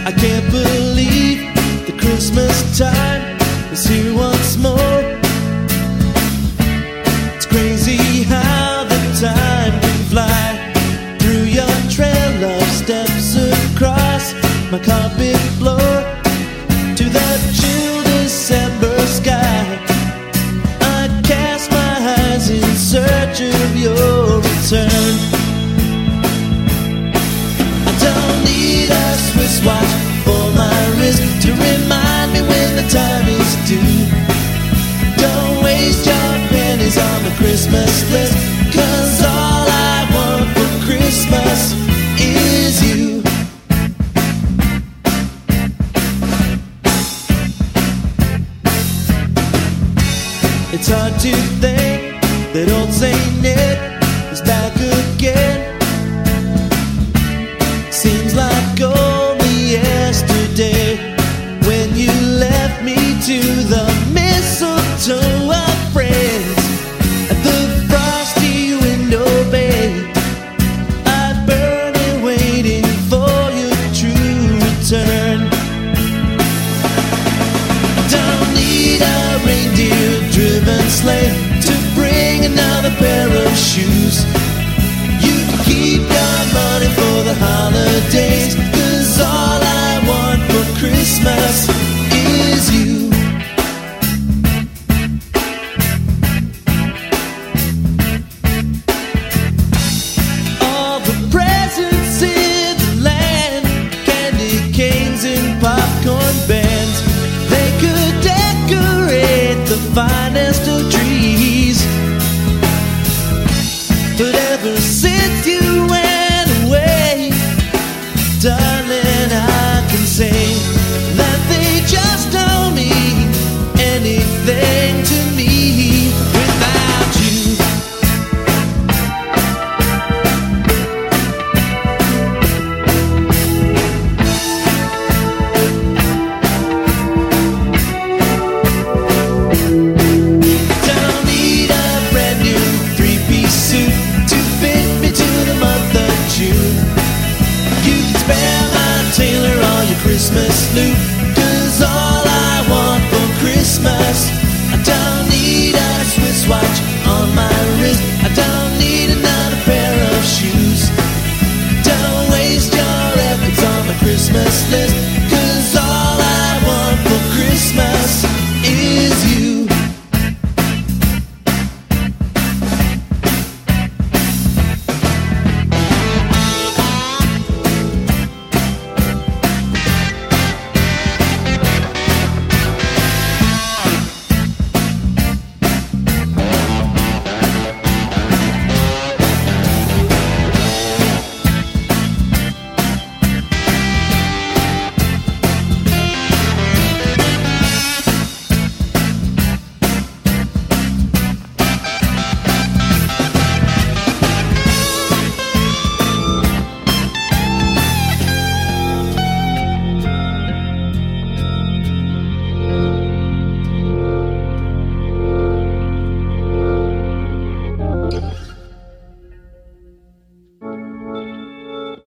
I can't believe the Christmas time is here once more. It's crazy how the time can fly through your trail of steps across my carpet floor to the chill December sky. I cast my eyes in search of your return. I don't need a Swiss watch for my wrist to remind me when the time is due. Don't waste your pennies on the Christmas list, 'cause all I want for Christmas is you. It's hard to think that old Saint Nick is back again. Seems like only yesterday when you left me to the mistletoe of friends at the frosty window bay. I'd burn it waiting for your true return. I don't need a reindeer-driven sleigh to bring another pair of shoes. You can keep your money for the holidays, 'cause all I want for Christmas is you. All the presents in the land, candy canes and popcorn bands, they could decorate the finest of trees. But ever since you went away, darling, I can say that they just don't mean anything to me without you. Don't need a brand new three-piece suit to fit me to the month of June. You can spare my tailor all your Christmas loot, 'cause all I want for Christmas, I don't need a Swiss watch on my wrist, I don't need another pair of shoes. Don't waste your efforts on my Christmas list,